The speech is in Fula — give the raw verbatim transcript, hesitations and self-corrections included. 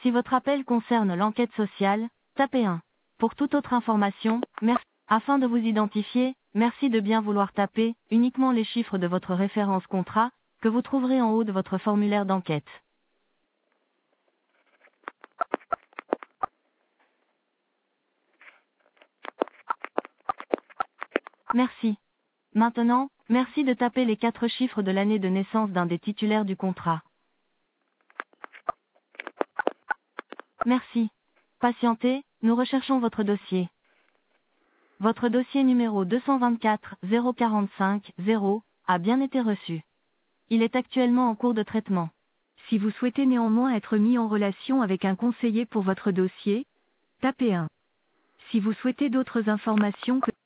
Si votre appel concerne l'enquête sociale, tapez un. Pour toute autre information, merci. Afin de vous identifier, merci de bien vouloir taper uniquement les chiffres de votre référence contrat, que vous trouverez en haut de votre formulaire d'enquête. Merci. Maintenant, merci de taper les quatre chiffres de l'année de naissance d'un des titulaires du contrat. Merci. Patientez, nous recherchons votre dossier. Votre dossier numéro deux cent vingt-quatre zéro quarante-cinq zéro a bien été reçu. Il est actuellement en cours de traitement. Si vous souhaitez néanmoins être mis en relation avec un conseiller pour votre dossier, tapez un. Si vous souhaitez d'autres informations que